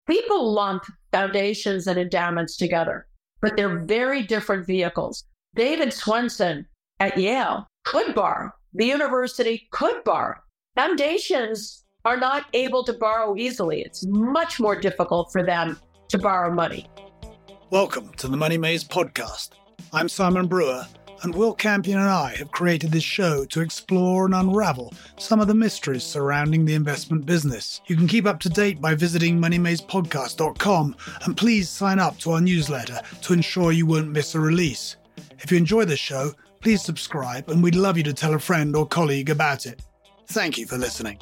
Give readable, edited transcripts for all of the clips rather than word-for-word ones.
People lump foundations and endowments together, but they're very different vehicles. David Swensen at Yale could borrow. The university could borrow. Foundations are not able to borrow easily. It's much more difficult for them to borrow money. Welcome to the Money Maze podcast. I'm Simon Brewer, and Will Campion and I have created this show to explore and unravel some of the mysteries surrounding the investment business. You can keep up to date by visiting moneymazepodcast.com, and please sign up to our newsletter to ensure you won't miss a release. If you enjoy the show, please subscribe, and we'd love you to tell a friend or colleague about it. Thank you for listening.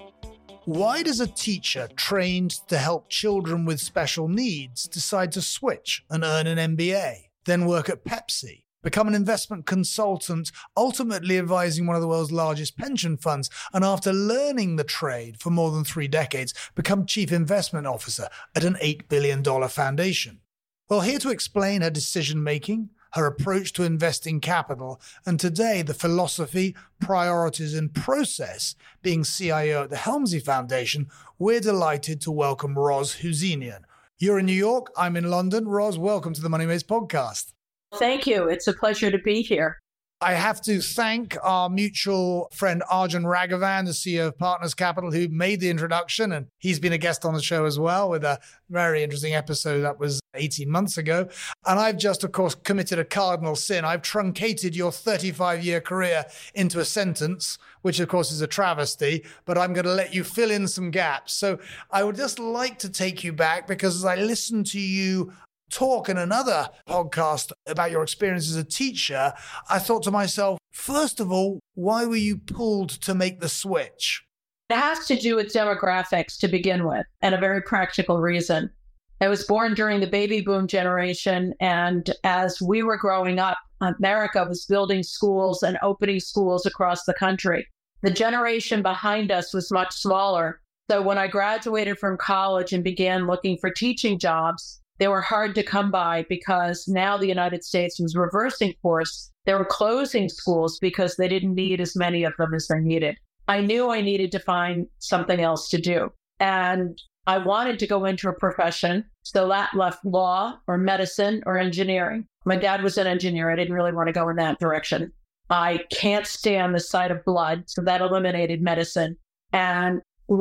Why does a teacher trained to help children with special needs decide to switch and earn an MBA, then work at Pepsi, become an investment consultant, ultimately advising one of the world's largest pension funds, and after learning the trade for more than 3 decades, become chief investment officer at an $8 billion foundation? Well, here to explain her decision-making, her approach to investing capital, and today the philosophy, priorities, and process being CIO at the Helmsley Foundation, we're delighted to welcome Roz Husseinian. You're in New York, I'm in London. Roz, welcome to the Money Maze podcast. Thank you. It's a pleasure to be here. I have to thank our mutual friend Arjun Raghavan, the CEO of Partners Capital, who made the introduction, and he's been a guest on the show as well with a very interesting episode that was 18 months ago. And I've just, of course, committed a cardinal sin. I've truncated your 35-year career into a sentence, which, of course, is a travesty, but I'm going to let you fill in some gaps. So I would just like to take you back, because as I listened to you talk in another podcast about your experience as a teacher, I thought to myself, first of all, why were you pulled to make the switch? It has to do with demographics to begin with, and a very practical reason. I was born during the baby boom generation, and as we were growing up, America was building schools and opening schools across the country. The generation behind us was much smaller. So when I graduated from college and began looking for teaching jobs, they were hard to come by because now the United States was reversing course. They were closing schools because they didn't need as many of them as they needed. I knew I needed to find something else to do. And I wanted to go into a profession. So that left law or medicine or engineering. My dad was an engineer. I didn't really want to go in that direction. I can't stand the sight of blood. So that eliminated medicine. And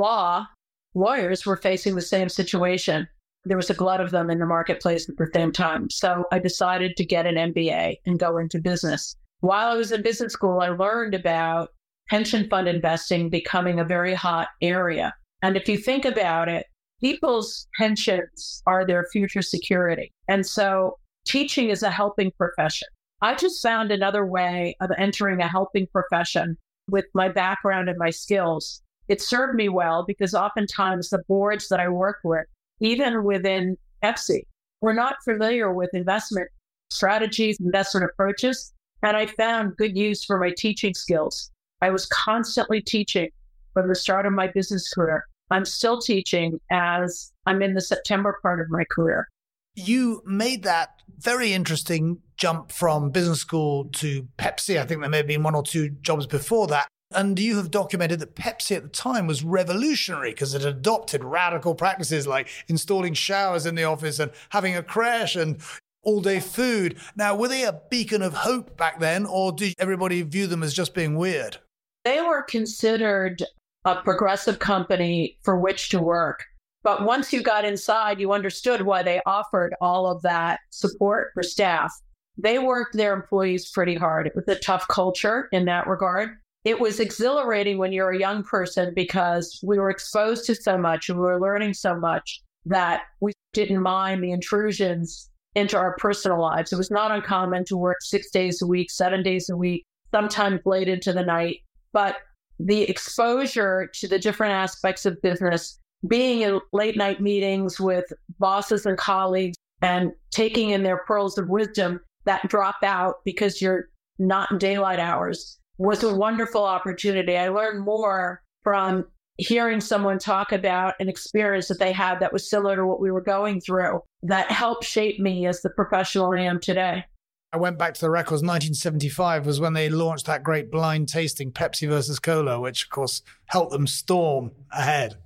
lawyers were facing the same situation. There was a glut of them in the marketplace at the same time. So I decided to get an MBA and go into business. While I was in business school, I learned about pension fund investing becoming a very hot area. And if you think about it, people's pensions are their future security. And so teaching is a helping profession. I just found another way of entering a helping profession with my background and my skills. It served me well because oftentimes the boards that I work with, even within Pepsi, we're not familiar with investment strategies, investment approaches, and I found good use for my teaching skills. I was constantly teaching from the start of my business career. I'm still teaching as I'm in the September part of my career. You made that very interesting jump from business school to Pepsi. I think there may have been 1 or 2 jobs before that. And you have documented that Pepsi at the time was revolutionary because it adopted radical practices like installing showers in the office and having a creche and all-day food. Now, were they a beacon of hope back then, or did everybody view them as just being weird? They were considered a progressive company for which to work. But once you got inside, you understood why they offered all of that support for staff. They worked their employees pretty hard. It was a tough culture in that regard. It was exhilarating when you're a young person because we were exposed to so much and we were learning so much that we didn't mind the intrusions into our personal lives. It was not uncommon to work 6 days a week, 7 days a week, sometimes late into the night. But the exposure to the different aspects of business, being in late night meetings with bosses and colleagues and taking in their pearls of wisdom that drop out because you're not in daylight hours, was a wonderful opportunity. I learned more from hearing someone talk about an experience that they had that was similar to what we were going through that helped shape me as the professional I am today. I went back to the records. 1975 was when they launched that great blind tasting Pepsi versus Cola, which of course helped them storm ahead.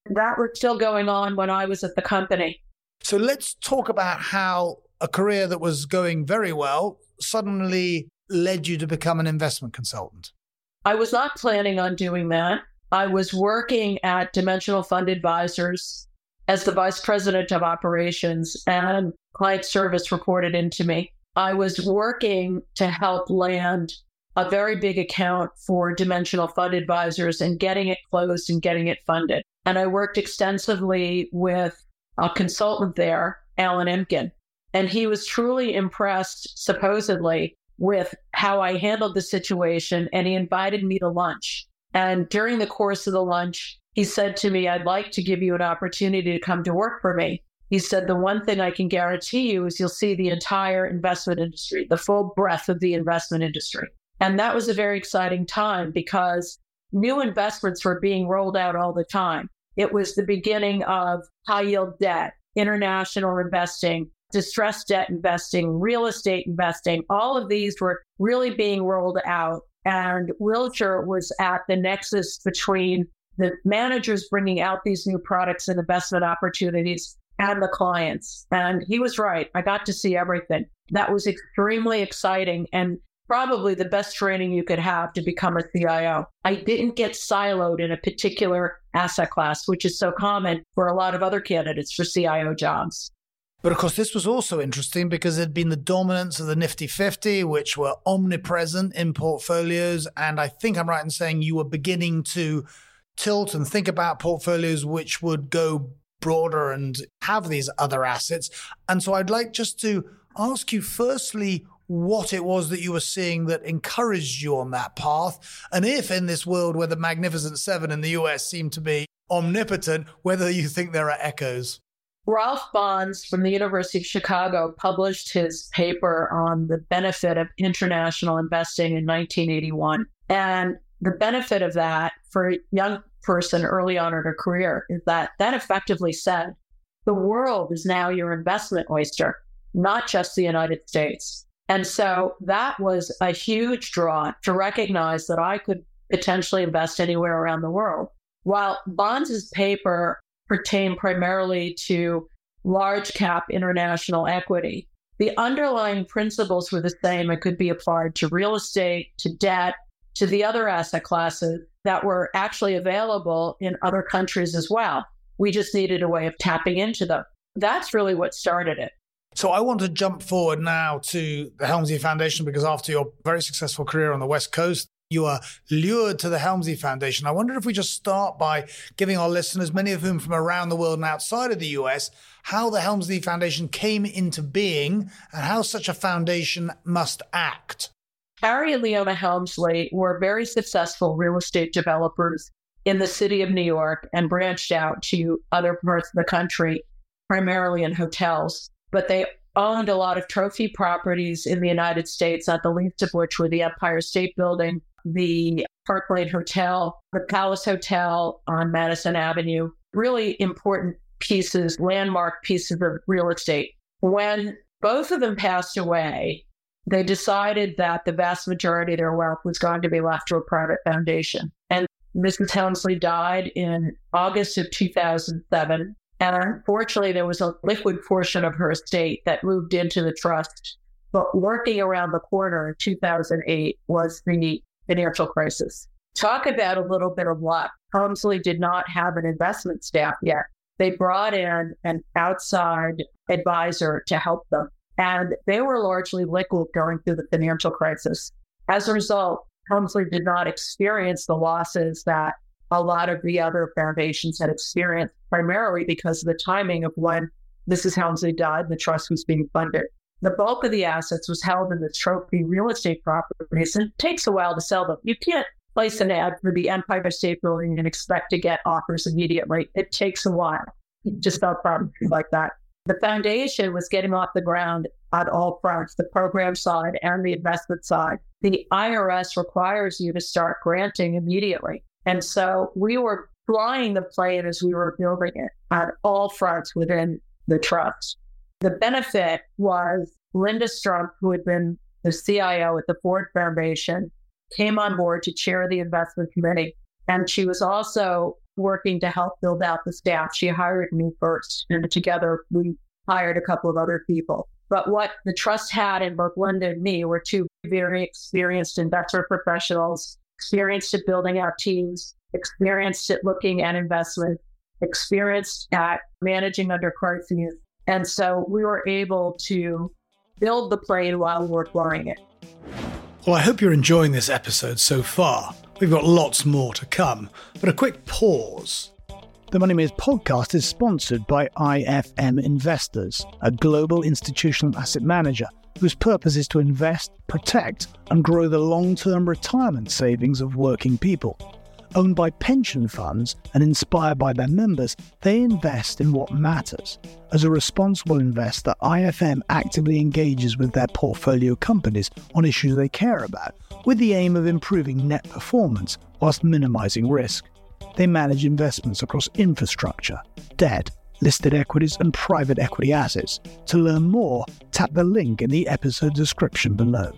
that was still going on when I was at the company. So let's talk about how a career that was going very well suddenly led you to become an investment consultant. I was not planning on doing that. I was working at Dimensional Fund Advisors as the vice president of operations, and client service reported into me. I was working to help land a very big account for Dimensional Fund Advisors and getting it closed and getting it funded. And I worked extensively with a consultant there, Alan Imkin. And he was truly impressed, supposedly, with how I handled the situation. And he invited me to lunch. And during the course of the lunch, he said to me, I'd like to give you an opportunity to come to work for me. He said, the one thing I can guarantee you is you'll see the entire investment industry, the full breadth of the investment industry. And that was a very exciting time because new investments were being rolled out all the time. It was the beginning of high yield debt, international investing, distressed debt investing, real estate investing. All of these were really being rolled out. And Wilshire was at the nexus between the managers bringing out these new products and investment opportunities and the clients. And he was right. I got to see everything. That was extremely exciting and probably the best training you could have to become a CIO. I didn't get siloed in a particular asset class, which is so common for a lot of other candidates for CIO jobs. But of course, this was also interesting because it had been the dominance of the Nifty 50, which were omnipresent in portfolios. And I think I'm right in saying you were beginning to tilt and think about portfolios which would go broader and have these other assets. And so I'd like just to ask you firstly, what it was that you were seeing that encouraged you on that path. And if in this world where the Magnificent Seven in the US seem to be omnipotent, whether you think there are echoes. Ralph Bonds from the University of Chicago published his paper on the benefit of international investing in 1981. And the benefit of that for a young person early on in her career is that effectively said, the world is now your investment oyster, not just the United States. And so that was a huge draw to recognize that I could potentially invest anywhere around the world. While Bonds' paper pertained primarily to large cap international equity, the underlying principles were the same. It could be applied to real estate, to debt, to the other asset classes that were actually available in other countries as well. We just needed a way of tapping into them. That's really what started it. So I want to jump forward now to the Helmsley Foundation because after your very successful career on the West Coast, you are lured to the Helmsley Foundation. I wonder if we just start by giving our listeners, many of whom from around the world and outside of the US, how the Helmsley Foundation came into being and how such a foundation must act. Harry and Leona Helmsley were very successful real estate developers in the city of New York and branched out to other parts of the country, primarily in hotels. But they owned a lot of trophy properties in the United States, not the least of which were the Empire State Building, the Park Lane Hotel, the Palace Hotel on Madison Avenue, really important pieces, landmark pieces of real estate. When both of them passed away, they decided that the vast majority of their wealth was going to be left to a private foundation. And Mrs. Helmsley died in August of 2007. And unfortunately, there was a liquid portion of her estate that moved into the trust. But working around the corner in 2008 was the financial crisis. Talk about a little bit of luck. Helmsley did not have an investment staff yet. They brought in an outside advisor to help them. And they were largely liquid going through the financial crisis. As a result, Helmsley did not experience the losses that a lot of the other foundations had experienced, primarily because of the timing of when Mrs. Helmsley died and the trust was being funded. The bulk of the assets was held in the trophy real estate properties, and it takes a while to sell them. You can't place an ad for the Empire State Building and expect to get offers immediately. It takes a while. You just sell properties like that. The foundation was getting off the ground on all fronts, the program side and the investment side. The IRS requires you to start granting immediately. And so we were flying the plane as we were building it on all fronts within the trust. The benefit was Linda Strump, who had been the CIO at the Ford Foundation, came on board to chair the investment committee. And she was also working to help build out the staff. She hired me first, and together we hired a couple of other people. But what the trust had in both Linda and me were two very experienced investment professionals, experienced at building out teams, experienced at looking at investment, experienced at managing under crises. And so we were able to build the plane while we were flying it. Well, I hope you're enjoying this episode so far. We've got lots more to come, but a quick pause. The Money Maze podcast is sponsored by IFM Investors, a global institutional asset manager whose purpose is to invest, protect, and grow the long-term retirement savings of working people. Owned by pension funds and inspired by their members, they invest in what matters. As a responsible investor, IFM actively engages with their portfolio companies on issues they care about, with the aim of improving net performance whilst minimizing risk. They manage investments across infrastructure, debt, listed equities, and private equity assets. To learn more, tap the link in the episode description below.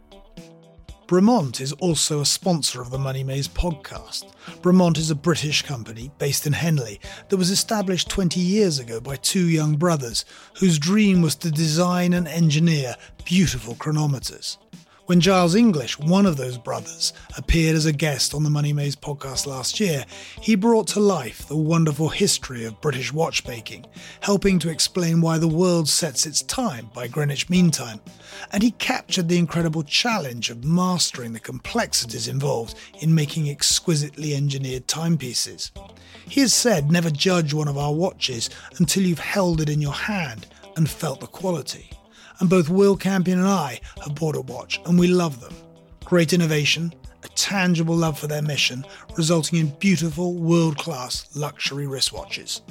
Bremont is also a sponsor of the Money Maze podcast. Bremont is a British company based in Henley that was established 20 years ago by two young brothers whose dream was to design and engineer beautiful chronometers. When Giles English, one of those brothers, appeared as a guest on the Money Maze podcast last year, he brought to life the wonderful history of British watchmaking, helping to explain why the world sets its time by Greenwich Mean Time. And he captured the incredible challenge of mastering the complexities involved in making exquisitely engineered timepieces. He has said, never judge one of our watches until you've held it in your hand and felt the quality. And both Will Campion and I have bought a watch, and we love them. Great innovation, a tangible love for their mission, resulting in beautiful, world-class luxury wristwatches.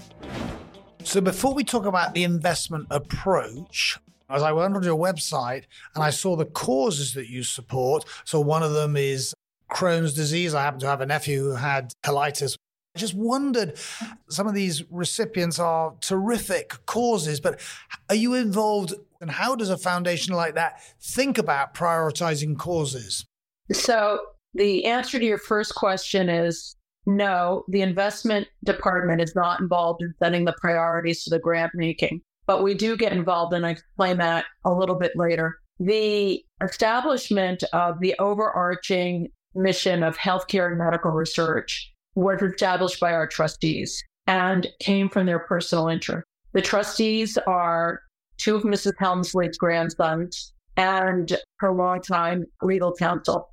So before we talk about the investment approach, as I went onto your website and I saw the causes that you support, so one of them is Crohn's disease. I happen to have a nephew who had colitis. I just wondered, some of these recipients are terrific causes, but are you involved, and how does a foundation like that think about prioritizing causes? So the answer to your first question is no, the investment department is not involved in setting the priorities for the grant making, but we do get involved, and I explain that a little bit later. The establishment of the overarching mission of healthcare and medical research was established by our trustees and came from their personal interest. The trustees are two of Mrs. Helmsley's grandsons and her longtime legal counsel.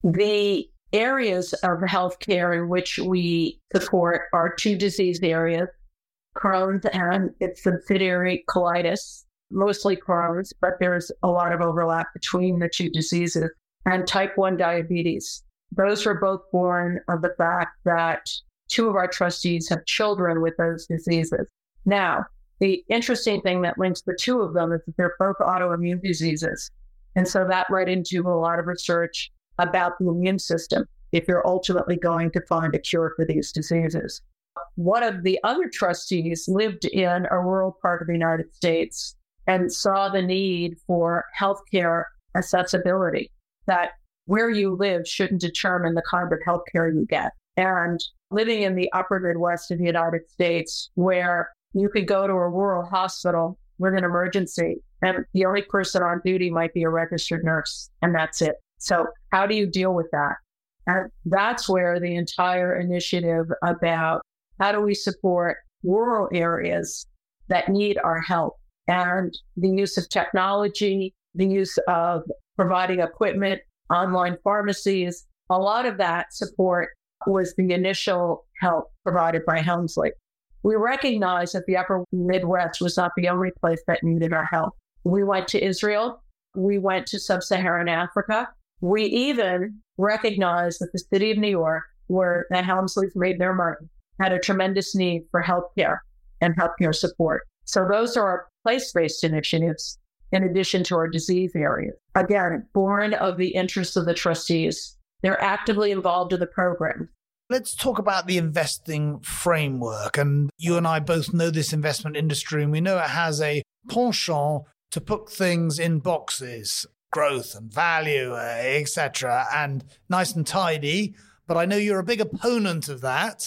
The areas of healthcare in which we support are two disease areas, Crohn's and its subsidiary colitis, mostly Crohn's, but there's a lot of overlap between the two diseases, and type 1 diabetes. Those were both born of the fact that two of our trustees have children with those diseases. Now, the interesting thing that links the two of them is that they're both autoimmune diseases. And so that led into a lot of research about the immune system, if you're ultimately going to find a cure for these diseases. One of the other trustees lived in a rural part of the United States and saw the need for healthcare accessibility, that where you live shouldn't determine the kind of healthcare you get. And living in the upper Midwest of the United States, where you could go to a rural hospital with an emergency, and the only person on duty might be a registered nurse, and that's it. So how do you deal with that? And that's where the entire initiative about how do we support rural areas that need our help, and the use of technology, the use of providing equipment, online pharmacies, a lot of that support was the initial help provided by Helmsley. We recognized that the upper Midwest was not the only place that needed our help. We went to Israel. We went to sub-Saharan Africa. We even recognized that the city of New York, where the Helmsleys made their money, had a tremendous need for healthcare and healthcare support. So those are our place-based initiatives, in addition to our disease areas. Again, born of the interests of the trustees. They're actively involved in the program. Let's talk about the investing framework. And you and I both know this investment industry, and we know it has a penchant to put things in boxes, growth and value, etc., and nice and tidy. But I know you're a big opponent of that.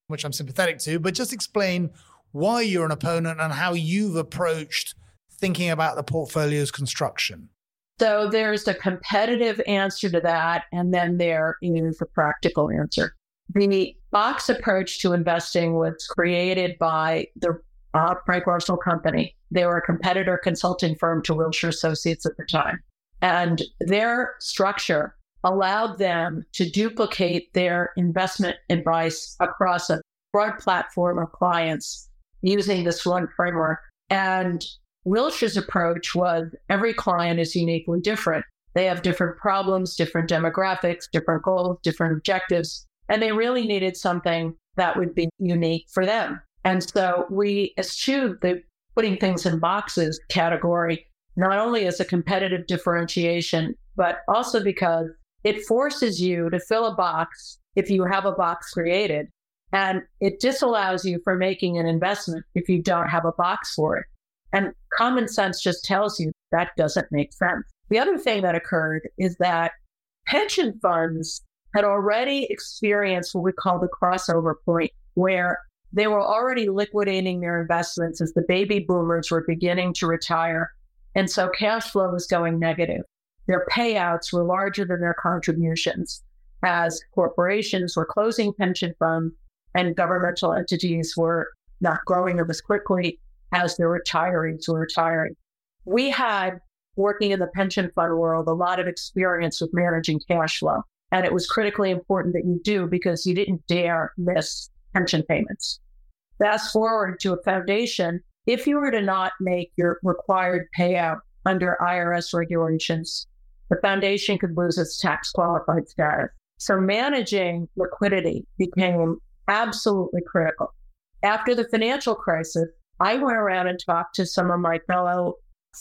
which I'm sympathetic to, but just explain why you're an opponent and how you've approached thinking about the portfolio's construction. So there's a competitive answer to that, and then there is a practical answer. The box approach to investing was created by the Frank Marshall Company. They were a competitor consulting firm to Wilshire Associates at the time. And their structure allowed them to duplicate their investment advice across a broad platform of clients using this one framework. And Wilshire's approach was every client is uniquely different. They have different problems, different demographics, different goals, different objectives, and they really needed something that would be unique for them. And so we eschewed the putting things in boxes category, not only as a competitive differentiation, but also because it forces you to fill a box if you have a box created, and it disallows you from making an investment if you don't have a box for it. And common sense just tells you that doesn't make sense. The other thing that occurred is that pension funds had already experienced what we call the crossover point, where they were already liquidating their investments as the baby boomers were beginning to retire. And so cash flow was going negative. Their payouts were larger than their contributions as corporations were closing pension funds and governmental entities were not growing them as quickly as their retirees were retiring. We had, working in the pension fund world, a lot of experience with managing cash flow. And it was critically important that you do because you didn't dare miss pension payments. Fast forward to a foundation, if you were to not make your required payout under IRS regulations, the foundation could lose its tax qualified status. So managing liquidity became absolutely critical. After the financial crisis, I went around and talked to some of my fellow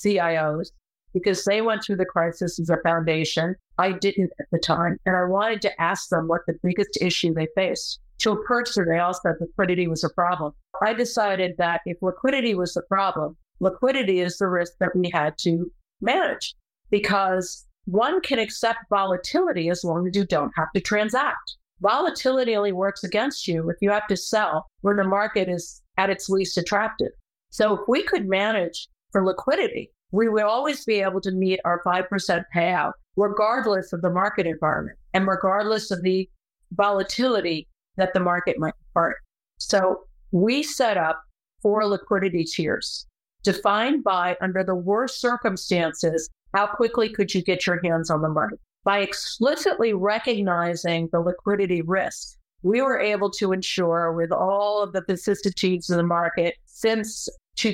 CIOs because they went through the crisis as a foundation. I didn't at the time. And I wanted to ask them what the biggest issue they faced. To a person, they all said liquidity was a problem. I decided that if liquidity was the problem, liquidity is the risk that we had to manage, because one can accept volatility as long as you don't have to transact. Volatility only works against you if you have to sell when the market is at its least attractive. So if we could manage for liquidity, we would always be able to meet our 5% payout, regardless of the market environment and regardless of the volatility that the market might impart. So we set up 4 liquidity tiers defined by, under the worst circumstances, how quickly could you get your hands on the money? By explicitly recognizing the liquidity risk, we were able to ensure, with all of the vicissitudes of the market since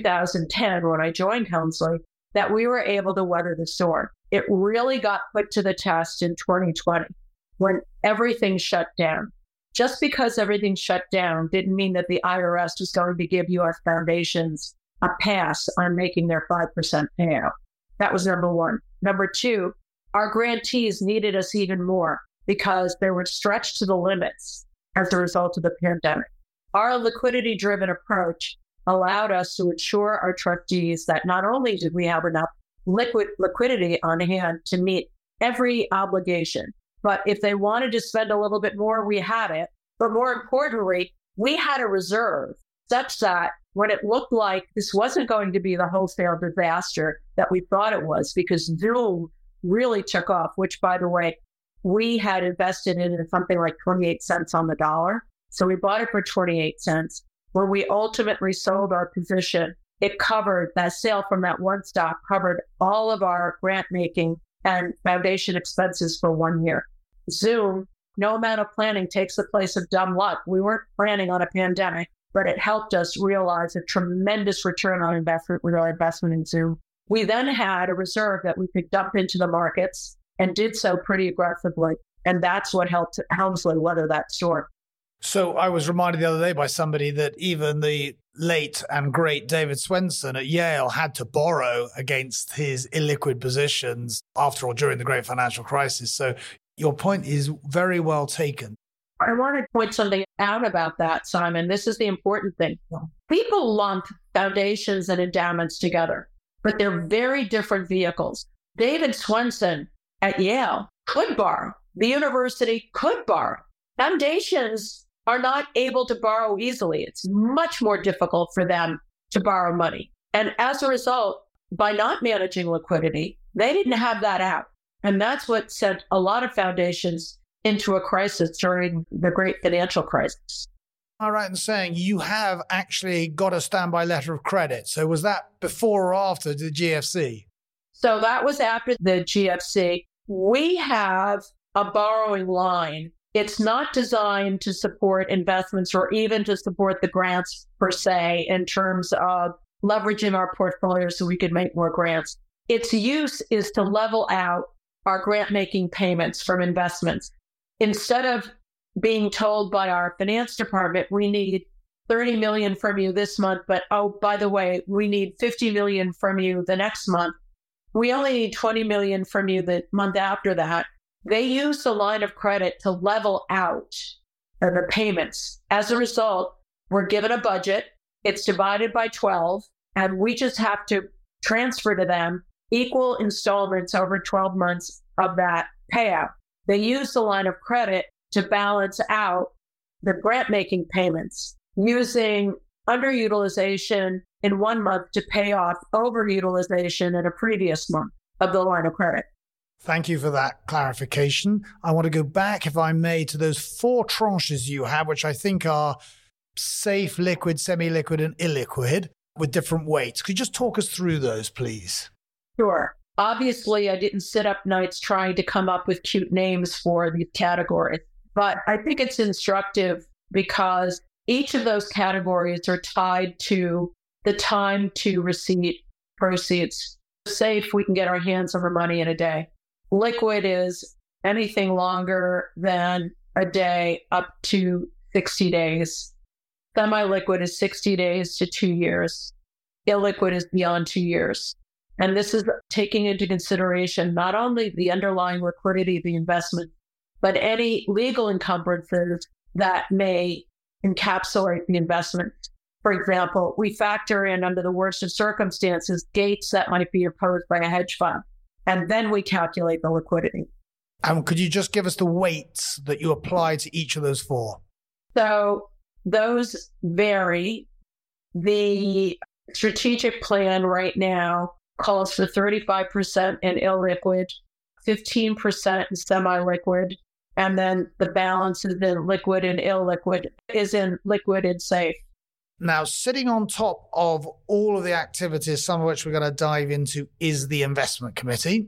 2010, when I joined Helmsley, that we were able to weather the storm. It really got put to the test in 2020 when everything shut down. Just because everything shut down didn't mean that the IRS was going to give U.S. foundations a pass on making their 5% payout. That was number one. Number two, our grantees needed us even more because they were stretched to the limits as a result of the pandemic. Our liquidity-driven approach allowed us to ensure our trustees that not only did we have enough liquidity on hand to meet every obligation, but if they wanted to spend a little bit more, we had it. But more importantly, we had a reserve such that when it looked like this wasn't going to be the wholesale disaster that we thought it was, because Zoom really took off, which, by the way, we had invested in something like 28 cents on the dollar. So we bought it for 28 cents. When we ultimately sold our position, it covered, that sale from that one stock covered all of our grant making and foundation expenses for 1 year. Zoom, no amount of planning takes the place of dumb luck. We weren't planning on a pandemic, but it helped us realize a tremendous return on investment with our investment in Zoom. We then had a reserve that we could dump into the markets and did so pretty aggressively. And that's what helped Helmsley weather that storm. So I was reminded the other day by somebody that even the late and great David Swensen at Yale had to borrow against his illiquid positions, after all, during the great financial crisis. So your point is very well taken. I want to point something out about that, Simon. This is the important thing. People lump foundations and endowments together, but they're very different vehicles. David Swensen at Yale could borrow. The university could borrow. Foundations are not able to borrow easily. It's much more difficult for them to borrow money. And as a result, by not managing liquidity, they didn't have that out. And that's what sent a lot of foundations into a crisis during the great financial crisis. Am I right in saying you have actually got a standby letter of credit? So was that before or after the GFC? So that was after the GFC. We have a borrowing line. It's not designed to support investments or even to support the grants per se in terms of leveraging our portfolio so we could make more grants. Its use is to level out our grant-making payments from investments. Instead of being told by our finance department, we need 30 million from you this month, but oh, by the way, we need 50 million from you the next month. We only need 20 million from you the month after that. They use the line of credit to level out the payments. As a result, we're given a budget. It's divided by 12, and we just have to transfer to them equal installments over 12 months of that payout. They use the line of credit to balance out the grant-making payments, using underutilization in one month to pay off overutilization in a previous month of the line of credit. Thank you for that clarification. I want to go back, if I may, to those 4 tranches you have, which I think are safe, liquid, semi-liquid, and illiquid with different weights. Could you just talk us through those, please? Sure. Obviously, I didn't sit up nights trying to come up with cute names for these categories, but I think it's instructive because each of those categories are tied to the time to receive proceeds. Safe, we can get our hands on the money in a day. Liquid is anything longer than a day up to 60 days. Semi-liquid is 60 days to 2 years. Illiquid is beyond 2 years. And this is taking into consideration not only the underlying liquidity of the investment, but any legal encumbrances that may encapsulate the investment. For example, we factor in, under the worst of circumstances, gates that might be opposed by a hedge fund. And then we calculate the liquidity. Could you just give us the weights that you apply to each of those 4? So those vary. The strategic plan right now calls for 35% in illiquid, 15% in semi-liquid, and then the balance is in liquid and illiquid, is in liquid and safe. Now, sitting on top of all of the activities, some of which we're going to dive into, is the investment committee.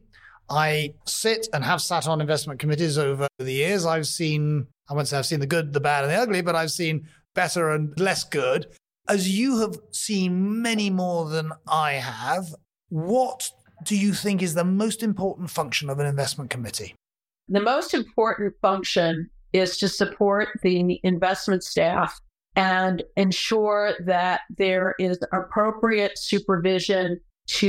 I sit and have sat on investment committees over the years. I won't say I've seen the good, the bad, and the ugly, but I've seen better and less good. As you have seen many more than I have, what do you think is the most important function of an investment committee? The most important function is to support the investment staff and ensure that there is appropriate supervision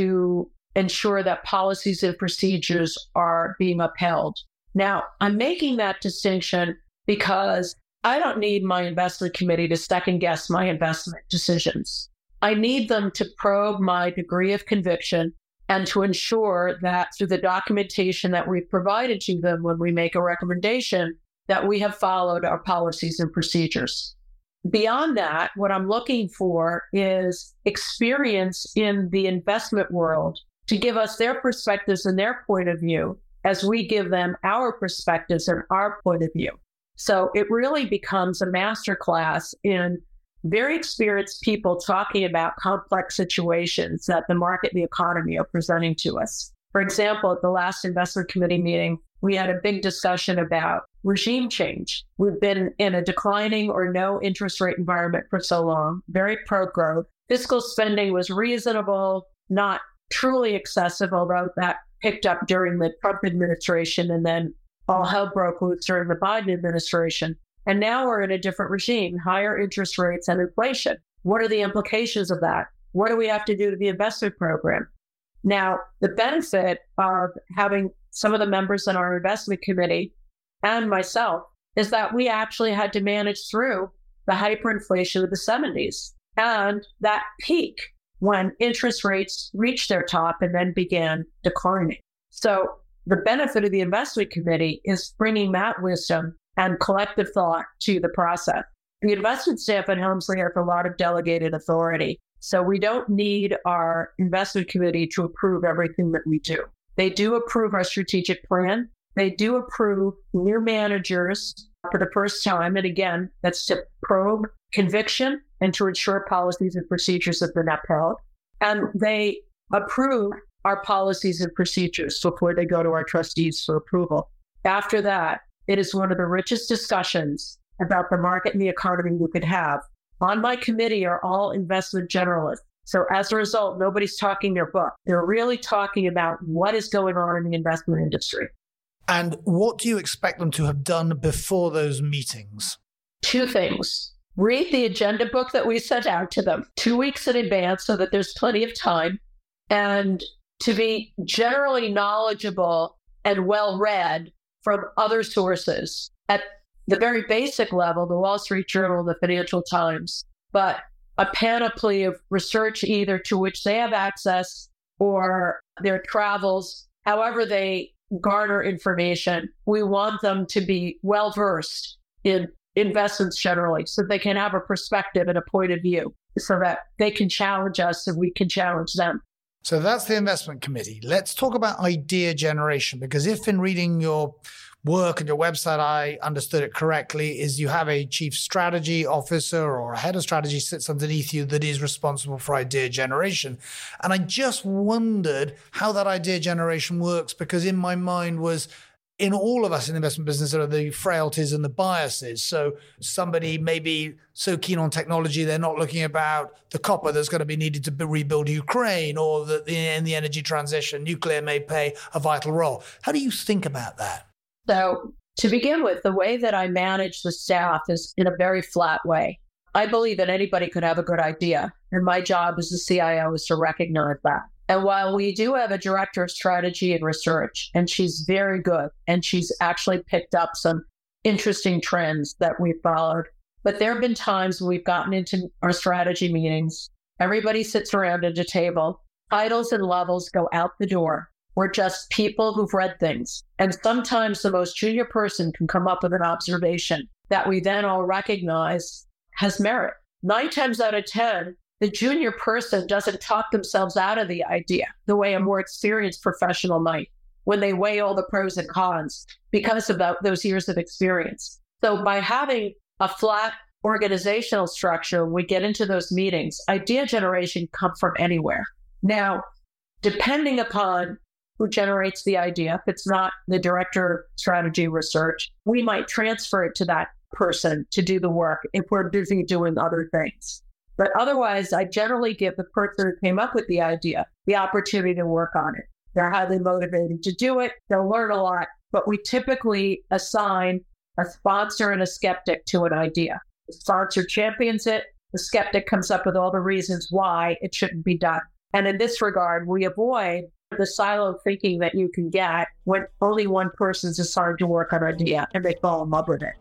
to ensure that policies and procedures are being upheld. Now, I'm making that distinction because I don't need my investment committee to second guess my investment decisions. I need them to probe my degree of conviction and to ensure that through the documentation that we've provided to them when we make a recommendation, that we have followed our policies and procedures. Beyond that, what I'm looking for is experience in the investment world to give us their perspectives and their point of view as we give them our perspectives and our point of view. So it really becomes a masterclass in very experienced people talking about complex situations that the market and the economy are presenting to us. For example, at the last investment committee meeting, we had a big discussion about regime change. We've been in a declining or no interest rate environment for so long, very pro-growth. Fiscal spending was reasonable, not truly excessive, although that picked up during the Trump administration, and then all hell broke loose during the Biden administration. And now we're in a different regime, higher interest rates and inflation. What are the implications of that? What do we have to do to the investment program? Now, the benefit of having some of the members in our investment committee and myself is that we actually had to manage through the hyperinflation of the 70s and that peak when interest rates reached their top and then began declining. So the benefit of the investment committee is bringing that wisdom and collective thought to the process. The investment staff at Helmsley has a lot of delegated authority. So we don't need our investment committee to approve everything that we do. They do approve our strategic plan. They do approve new managers for the first time. And again, that's to probe conviction and to ensure policies and procedures have been upheld. And they approve our policies and procedures before they go to our trustees for approval. After that, it is one of the richest discussions about the market and the economy we could have. On my committee are all investment generalists. So as a result, nobody's talking their book. They're really talking about what is going on in the investment industry. And what do you expect them to have done before those meetings? 2 things. Read the agenda book that we sent out to them 2 weeks in advance so that there's plenty of time, and to be generally knowledgeable and well-read from other sources. At the very basic level, the Wall Street Journal, the Financial Times, but a panoply of research either to which they have access or their travels, however they garner information. We want them to be well-versed in investments generally so they can have a perspective and a point of view so that they can challenge us and we can challenge them. So that's the investment committee. Let's talk about idea generation, because if in reading your work and your website, I understood it correctly, is you have a chief strategy officer or a head of strategy sits underneath you that is responsible for idea generation. And I just wondered how that idea generation works, because in my mind was, in all of us in the investment business, there are the frailties and the biases. So somebody may be so keen on technology, they're not looking about the copper that's going to be needed to rebuild Ukraine, or that in the energy transition, nuclear may play a vital role. How do you think about that? So to begin with, the way that I manage the staff is in a very flat way. I believe that anybody could have a good idea, and my job as the CIO is to recognize that. And while we do have a director of strategy and research, and she's very good, and she's actually picked up some interesting trends that we've followed, but there have been times when we've gotten into our strategy meetings, everybody sits around at a table, titles and levels go out the door. We're just people who've read things. And sometimes the most junior person can come up with an observation that we then all recognize has merit. 9 times out of 10, the junior person doesn't talk themselves out of the idea the way a more experienced professional might when they weigh all the pros and cons because of those years of experience. So by having a flat organizational structure, we get into those meetings, idea generation comes from anywhere. Now, depending upon who generates the idea, if it's not the director of strategy research, we might transfer it to that person to do the work if we're busy doing other things. But otherwise, I generally give the person who came up with the idea the opportunity to work on it. They're highly motivated to do it. They'll learn a lot, but we typically assign a sponsor and a skeptic to an idea. The sponsor champions it. The skeptic comes up with all the reasons why it shouldn't be done. And in this regard, we avoid the silo thinking that you can get when only one person's assigned to work on an idea and they fall in love with it.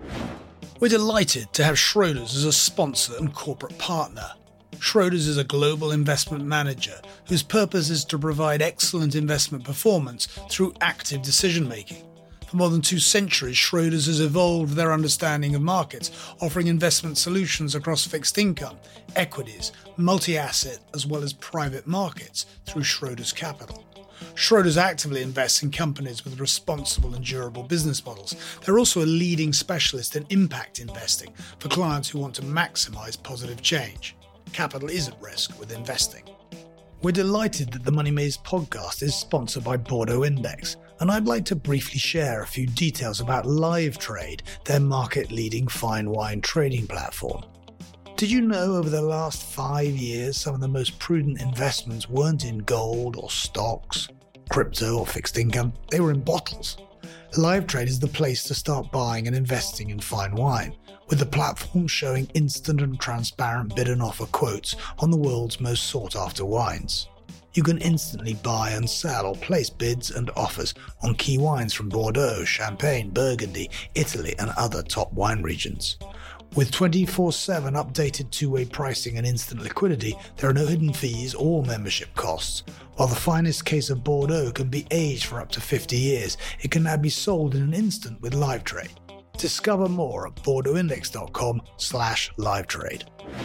We're delighted to have Schroders as a sponsor and corporate partner. Schroders is a global investment manager whose purpose is to provide excellent investment performance through active decision-making. For more than 2 centuries, Schroders has evolved their understanding of markets, offering investment solutions across fixed income, equities, multi-asset, as well as private markets through Schroders Capital. Schroders actively invests in companies with responsible and durable business models. They're also a leading specialist in impact investing for clients who want to maximize positive change. Capital is at risk with investing. We're delighted that the Money Maze podcast is sponsored by Bordeaux Index, and I'd like to briefly share a few details about LiveTrade, their market-leading fine wine trading platform. Did you know over the last 5 years, some of the most prudent investments weren't in gold or stocks, crypto or fixed income? They were in bottles. LiveTrade is the place to start buying and investing in fine wine, with the platform showing instant and transparent bid and offer quotes on the world's most sought-after wines. You can instantly buy and sell or place bids and offers on key wines from Bordeaux, Champagne, Burgundy, Italy, and other top wine regions. With 24/7 updated two-way pricing and instant liquidity, there are no hidden fees or membership costs. While the finest case of Bordeaux can be aged for up to 50 years, it can now be sold in an instant with LiveTrade. Discover more at bordeauxindex.com/livetrade.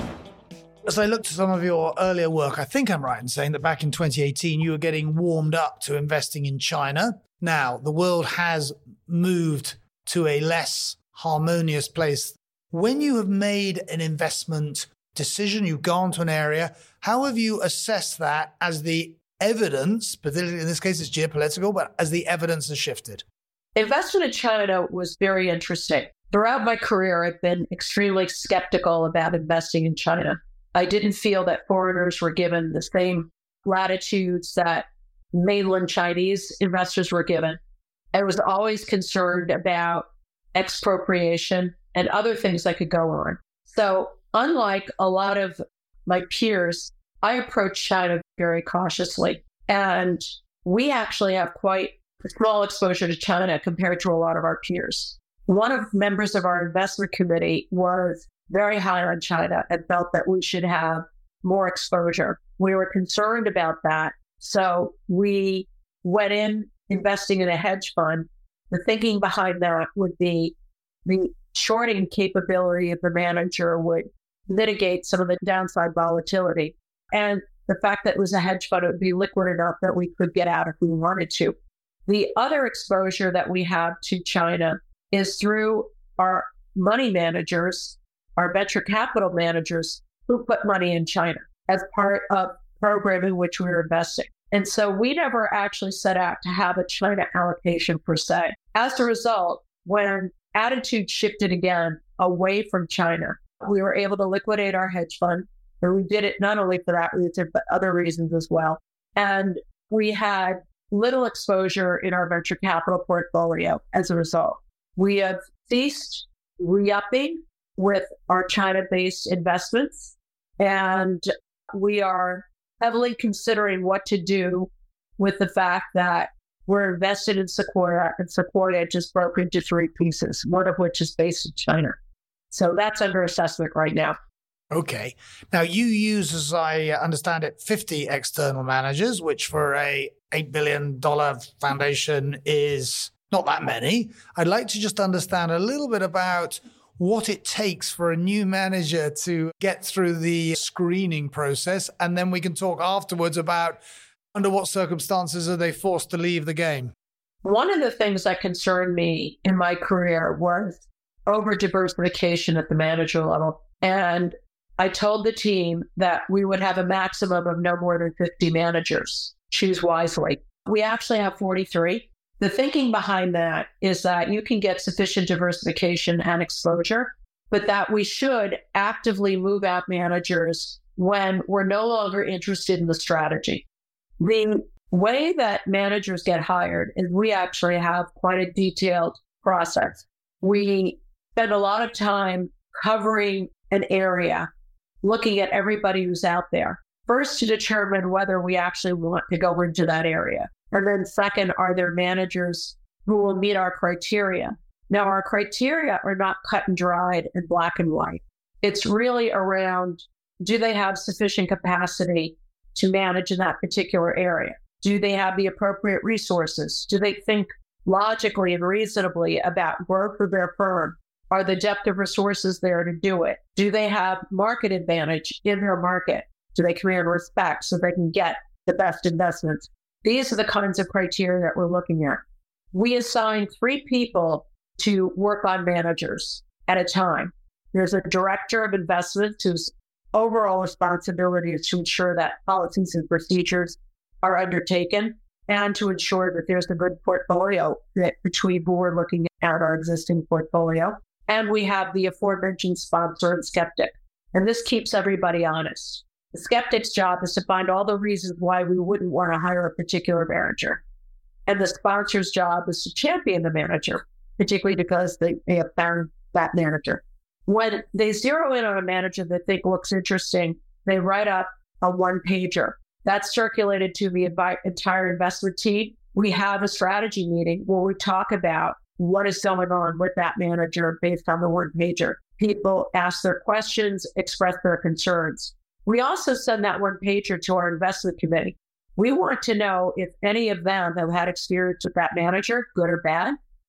As I looked at some of your earlier work, I think I'm right in saying that back in 2018, you were getting warmed up to investing in China. Now, the world has moved to a less harmonious place. When you have made an investment decision, you've gone to an area, how have you assessed that as the evidence, particularly in this case it's geopolitical, but as the evidence has shifted? Investment in China was very interesting. Throughout my career, I've been extremely skeptical about investing in China. I didn't feel that foreigners were given the same latitudes that mainland Chinese investors were given. I was always concerned about expropriation and other things that could go on. So unlike a lot of my peers, I approach China very cautiously. And we actually have quite a small exposure to China compared to a lot of our peers. One of the members of our investment committee was very high on China and felt that we should have more exposure. We were concerned about that. So we went in investing in a hedge fund. The thinking behind that would be the shorting capability of the manager would mitigate some of the downside volatility. And the fact that it was a hedge fund, it would be liquid enough that we could get out if we wanted to. The other exposure that we have to China is through our money managers, our venture capital managers who put money in China as part of program in which we were investing. And so we never actually set out to have a China allocation per se. As a result, when attitude shifted again away from China, we were able to liquidate our hedge fund. And we did it not only for that reason, but other reasons as well. And we had little exposure in our venture capital portfolio as a result. We have ceased re-upping with our China-based investments, and we are heavily considering what to do with the fact that we're invested in Sequoia, and Sequoia just broke into three pieces, one of which is based in China. So that's under assessment right now. Okay. Now, you use, as I understand it, 50 external managers, which for a $8 billion foundation is not that many. I'd like to just understand a little bit about what it takes for a new manager to get through the screening process, and then we can talk afterwards about under what circumstances are they forced to leave the game. One of the things that concerned me in my career was over-diversification at the manager level. And I told the team that we would have a maximum of no more than 50 managers. Choose wisely. We actually have 43. The thinking behind that is that you can get sufficient diversification and exposure, but that we should actively move out managers when we're no longer interested in the strategy. The way that managers get hired is we actually have quite a detailed process. We spend a lot of time covering an area, looking at everybody who's out there. First, to determine whether we actually want to go into that area. And then second, are there managers who will meet our criteria? Now, our criteria are not cut and dried and black and white. It's really around, do they have sufficient capacity to manage in that particular area? Do they have the appropriate resources? Do they think logically and reasonably about growth of their firm? Are the depth of resources there to do it? Do they have market advantage in their market? Do they command respect so they can get the best investments? These are the kinds of criteria that we're looking at. We assign 3 people to work on managers at a time. There's a director of investments whose overall responsibility is to ensure that policies and procedures are undertaken and to ensure that there's a good portfolio fit between board looking at our existing portfolio. And we have the aforementioned sponsor and skeptic. And this keeps everybody honest. The skeptic's job is to find all the reasons why we wouldn't want to hire a particular manager. And the sponsor's job is to champion the manager, particularly because they have found that manager. When they zero in on a manager that they think looks interesting, they write up a one-pager. That's circulated to the entire investment team. We have a strategy meeting where we talk about what is going on with that manager based on the one-pager. People ask their questions, express their concerns. We also send that one-pager to our investment committee. We want to know if any of them have had experience with that manager, good or bad,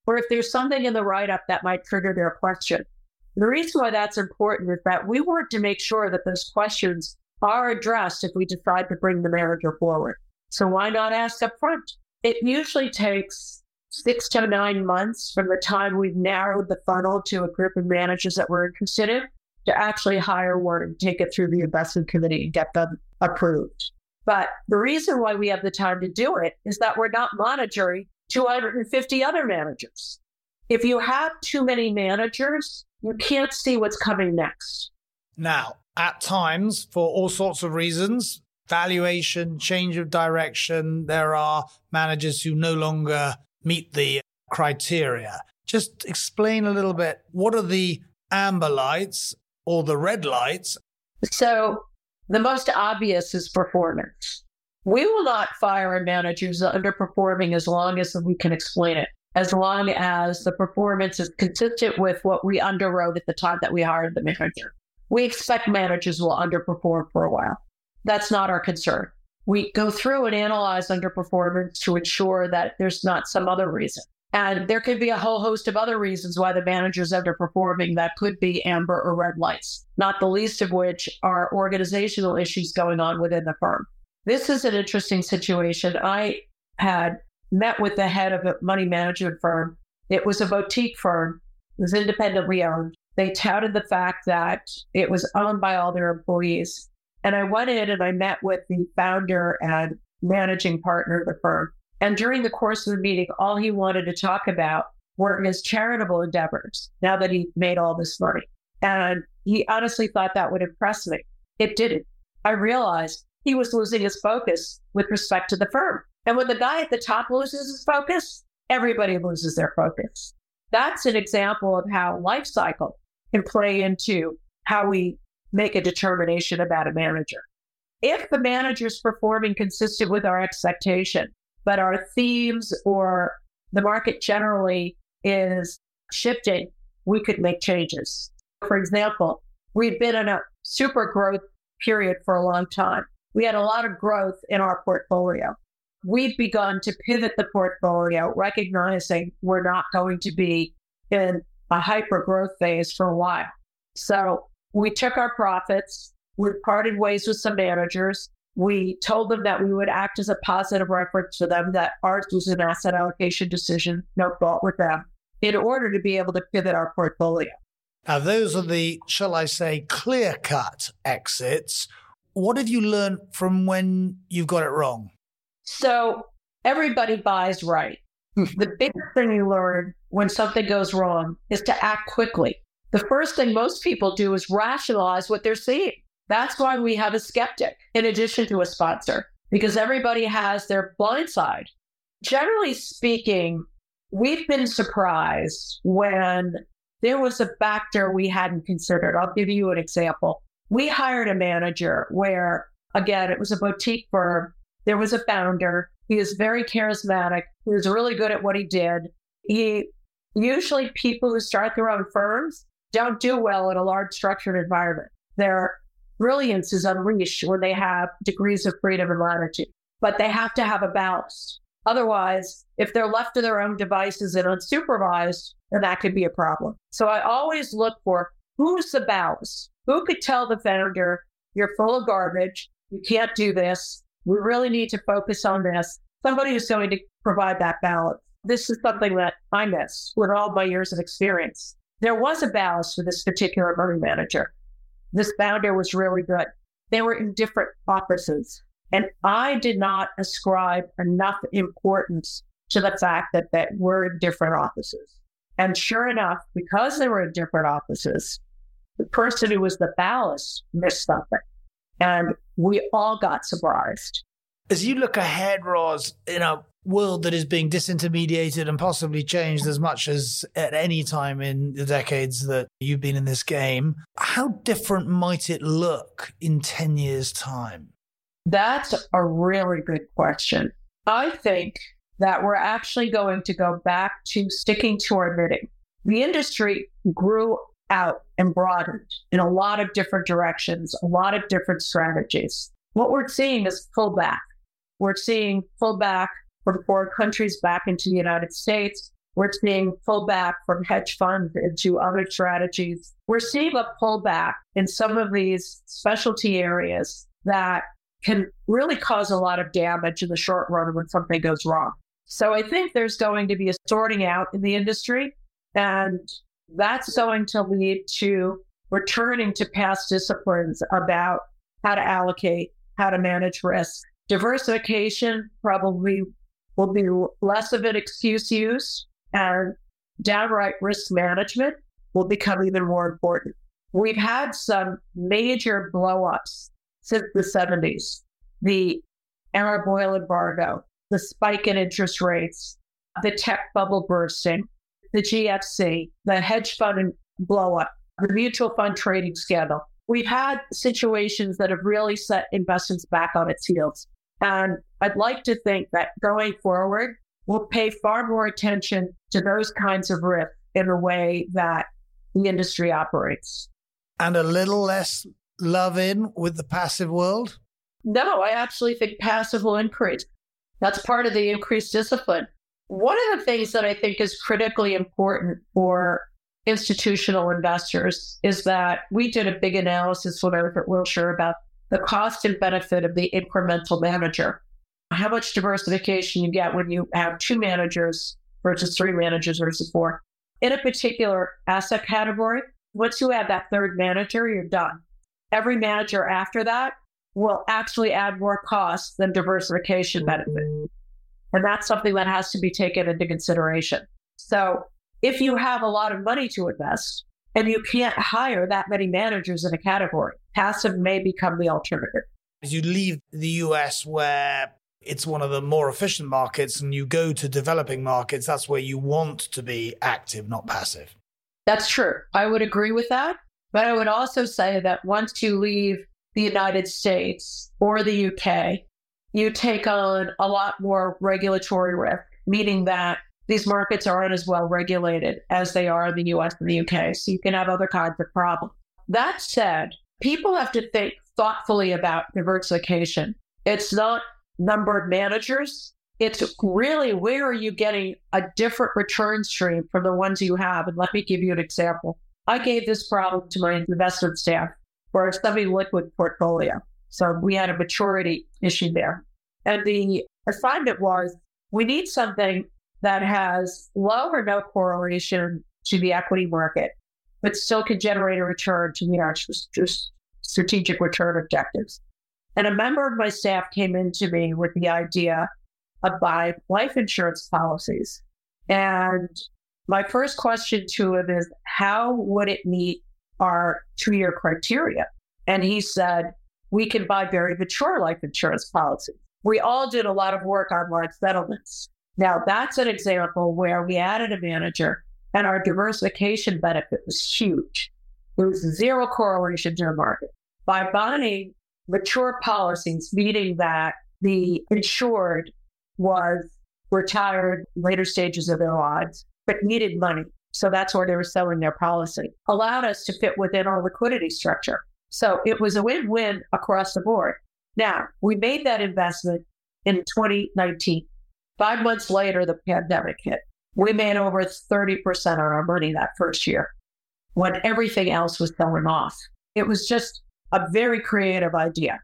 or if there's something in the write-up that might trigger their question. The reason why that's important is that we want to make sure that those questions are addressed if we decide to bring the manager forward. So why not ask up front? It usually takes 6 to 9 months from the time we've narrowed the funnel to a group of managers that we're interested in to actually hire one and take it through the investment committee and get them approved. But the reason why we have the time to do it is that we're not monitoring 250 other managers. If you have too many managers, you can't see what's coming next. Now, at times, for all sorts of reasons, valuation, change of direction, there are managers who no longer meet the criteria. Just explain a little bit, what are the amber lights or the red lights? So the most obvious is performance. We will not fire a manager who's underperforming as long as we can explain it, as long as the performance is consistent with what we underwrote at the time that we hired the manager. We expect managers will underperform for a while. That's not our concern. We go through and analyze underperformance to ensure that there's not some other reason. And there could be a whole host of other reasons why the manager's underperforming that could be amber or red lights, not the least of which are organizational issues going on within the firm. This is an interesting situation. I had met with the head of a money management firm. It was a boutique firm. It was independently owned. They touted the fact that it was owned by all their employees. And I went in and I met with the founder and managing partner of the firm. And during the course of the meeting, all he wanted to talk about were his charitable endeavors now that he made all this money. And he honestly thought that would impress me. It didn't. I realized he was losing his focus with respect to the firm. And when the guy at the top loses his focus, everybody loses their focus. That's an example of how life cycle can play into how we make a determination about a manager. If the manager is performing consistent with our expectation, but our themes or the market generally is shifting, we could make changes. For example, we'd been in a super growth period for a long time. We had a lot of growth in our portfolio. We've begun to pivot the portfolio, recognizing we're not going to be in a hyper growth phase for a while. So we took our profits, we parted ways with some managers. We told them that we would act as a positive reference to them, that ours was an asset allocation decision, no fault with them, in order to be able to pivot our portfolio. Now, those are the, shall I say, clear-cut exits. What have you learned from when you've got it wrong? So everybody buys right. The biggest thing you learn when something goes wrong is to act quickly. The first thing most people do is rationalize what they're seeing. That's why we have a skeptic in addition to a sponsor, because everybody has their blind side. Generally speaking, we've been surprised when there was a factor we hadn't considered. I'll give you an example. We hired a manager where, again, it was a boutique firm. There was a founder. He was very charismatic. He was really good at what he did. Usually people who start their own firms don't do well in a large structured environment. Their brilliance is unleashed when they have degrees of freedom and latitude, but they have to have a balance. Otherwise, if they're left to their own devices and unsupervised, then that could be a problem. So I always look for who's the balance. Who could tell the founder, you're full of garbage, you can't do this, we really need to focus on this. Somebody who's going to provide that balance. This is something that I miss with all my years of experience. There was a balance for this particular money manager. This founder was really good. They were in different offices. And I did not ascribe enough importance to the fact that we're in different offices. And sure enough, because they were in different offices, the person who was the ballast missed something. And we all got surprised. As you look ahead, Roz, in a world that is being disintermediated and possibly changed as much as at any time in the decades that you've been in this game, how different might it look in 10 years' time? That's a really good question. I think that we're actually going to go back to sticking to our knitting. The industry grew out and broadened in a lot of different directions, a lot of different strategies. What we're seeing is pullback. We're seeing pullback from foreign countries back into the United States. We're seeing pullback from hedge funds into other strategies. We're seeing a pullback in some of these specialty areas that can really cause a lot of damage in the short run when something goes wrong. So I think there's going to be a sorting out in the industry, and that's going to lead to returning to past disciplines about how to allocate, how to manage risk. Diversification probably will be less of an excuse used, and downright risk management will become even more important. We've had some major blow-ups since the 70s, the Arab oil embargo, the spike in interest rates, the tech bubble bursting, the GFC, the hedge fund blow-up, the mutual fund trading scandal. We've had situations that have really set investments back on its heels. And I'd like to think that going forward, we'll pay far more attention to those kinds of risks in the way that the industry operates. And a little less love in with the passive world? No, I actually think passive will increase. That's part of the increased discipline. One of the things that I think is critically important for institutional investors is that we did a big analysis when I was at Wilshire about the cost and benefit of the incremental manager. How much diversification you get when you have 2 managers versus 3 managers versus 4. In a particular asset category, once you add that 3rd manager, you're done. Every manager after that will actually add more costs than diversification benefit. And that's something that has to be taken into consideration. So if you have a lot of money to invest and you can't hire that many managers in a category, passive may become the alternative. As you leave the US, where it's one of the more efficient markets, and you go to developing markets, that's where you want to be active, not passive. That's true. I would agree with that. But I would also say that once you leave the United States or the UK, you take on a lot more regulatory risk, meaning that these markets aren't as well regulated as they are in the US and the UK. So you can have other kinds of problems. That said, people have to think thoughtfully about diversification. It's not number of managers. It's really where are you getting a different return stream from the ones you have? And let me give you an example. I gave this problem to my investment staff for a semi-liquid portfolio. So we had a maturity issue there. And the assignment was, we need something that has low or no correlation to the equity market, but still can generate a return to meet our strategic return objectives. And a member of my staff came into me with the idea of buying life insurance policies. And my first question to him is, how would it meet our 2-year criteria? And he said, we can buy very mature life insurance policies. We all did a lot of work on large settlements. Now, that's an example where we added a manager and our diversification benefit was huge. There was zero correlation to the market. By buying mature policies, meaning that the insured was retired later stages of their lives, but needed money. So that's where they were selling their policy, allowed us to fit within our liquidity structure. So it was a win-win across the board. Now, we made that investment in 2019. 5 months later, the pandemic hit. We made over 30% on our money that first year when everything else was selling off. It was just a very creative idea.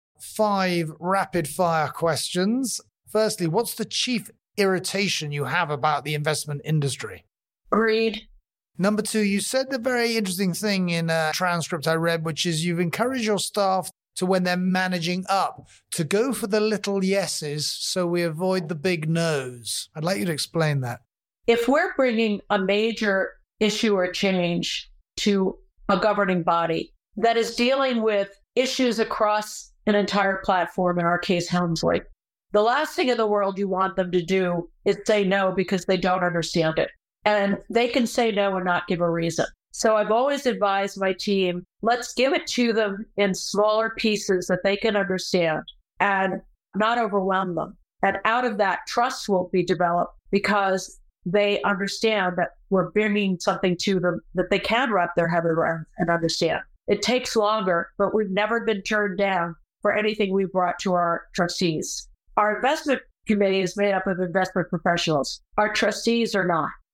5 rapid-fire questions. Firstly, what's the chief irritation you have about the investment industry? Greed. Number 2, you said the very interesting thing in a transcript I read, which is you've encouraged your staff to, when they're managing up, to go for the little yeses so we avoid the big no's. I'd like you to explain that. If we're bringing a major issue or change to a governing body that is dealing with issues across an entire platform, in our case, Helmsley, the last thing in the world you want them to do is say no because they don't understand it. And they can say no and not give a reason. So I've always advised my team, let's give it to them in smaller pieces that they can understand and not overwhelm them. And out of that, trust will be developed because they understand that we're bringing something to them that they can wrap their head around and understand. It takes longer, but we've never been turned down for anything we brought to our trustees. Our investment committee is made up of investment professionals. Our trustees are not.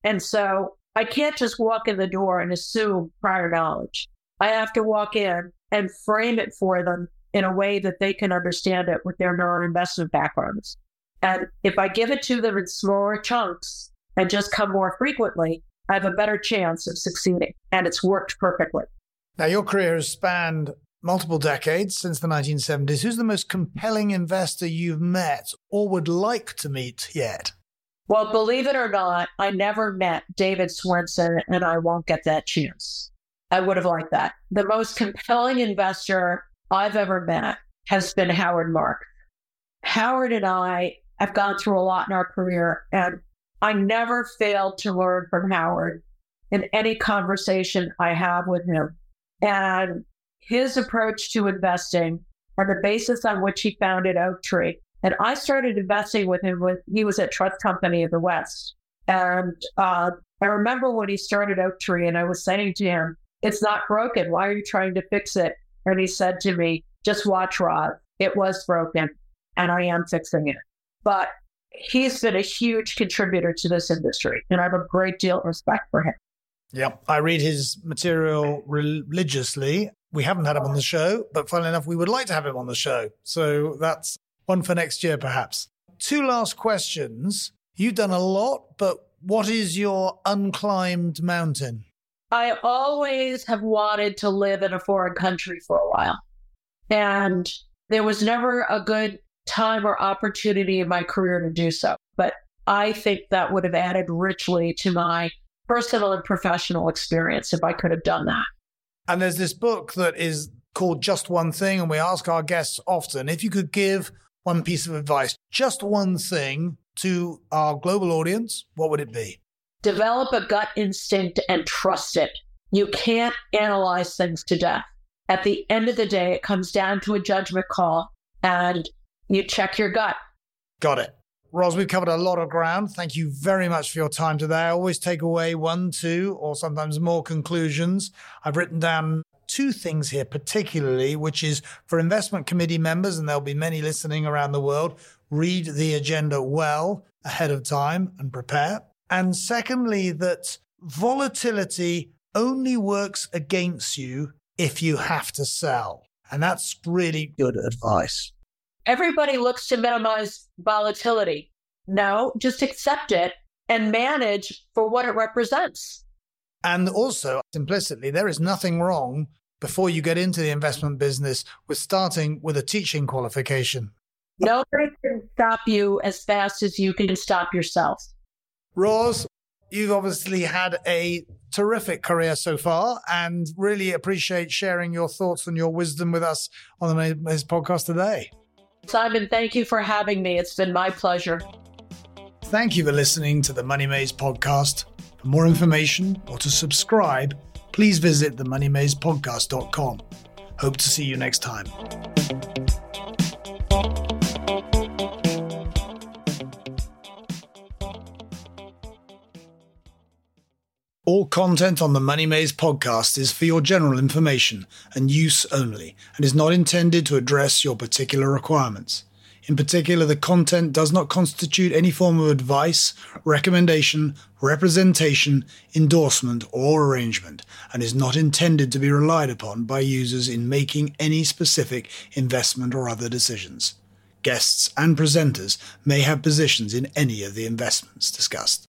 And so I can't just walk in the door and assume prior knowledge. I have to walk in and frame it for them in a way that they can understand it with their non-investment backgrounds. And if I give it to them in smaller chunks and just come more frequently, I have a better chance of succeeding. And it's worked perfectly. Now, your career has spanned multiple decades since the 1970s. Who's the most compelling investor you've met or would like to meet yet? Well, believe it or not, I never met David Swensen, and I won't get that chance. I would have liked that. The most compelling investor I've ever met has been Howard Marks. Howard and I have gone through a lot in our career, and I never failed to learn from Howard in any conversation I have with him. And his approach to investing and the basis on which he founded Oaktree. And I started investing with him when he was at Trust Company of the West. And I remember when he started Oaktree, and I was saying to him, "It's not broken. Why are you trying to fix it?" And he said to me, "Just watch, Roz. It was broken, and I am fixing it." But he's been a huge contributor to this industry, and I have a great deal of respect for him. Yep. I read his material religiously. We haven't had him on the show, but funnily enough, we would like to have him on the show. So that's one for next year, perhaps. 2 last questions. You've done a lot, but what is your unclimbed mountain? I always have wanted to live in a foreign country for a while. And there was never a good time or opportunity in my career to do so. But I think that would have added richly to my personal and professional experience if I could have done that. And there's this book that is called Just One Thing, and we ask our guests often, if you could give one piece of advice, just one thing to our global audience, what would it be? Develop a gut instinct and trust it. You can't analyze things to death. At the end of the day, it comes down to a judgment call, and you check your gut. Got it. Roz, we've covered a lot of ground. Thank you very much for your time today. I always take away 1, 2, or sometimes more conclusions. I've written down 2 things here particularly, which is for investment committee members, and there'll be many listening around the world, read the agenda well ahead of time and prepare. And secondly, that volatility only works against you if you have to sell. And that's really good advice. Everybody looks to minimize volatility. No, just accept it and manage for what it represents. And also, implicitly, there is nothing wrong before you get into the investment business with starting with a teaching qualification. Nobody can stop you as fast as you can stop yourself. Roz, you've obviously had a terrific career so far and really appreciate sharing your thoughts and your wisdom with us on the Money Maze podcast today. Simon, thank you for having me. It's been my pleasure. Thank you for listening to the Money Maze podcast. For more information or to subscribe, please visit themoneymazepodcast.com. Hope to see you next time. All content on the Money Maze podcast is for your general information and use only, and is not intended to address your particular requirements. In particular, the content does not constitute any form of advice, recommendation, representation, endorsement, or arrangement, and is not intended to be relied upon by users in making any specific investment or other decisions. Guests and presenters may have positions in any of the investments discussed.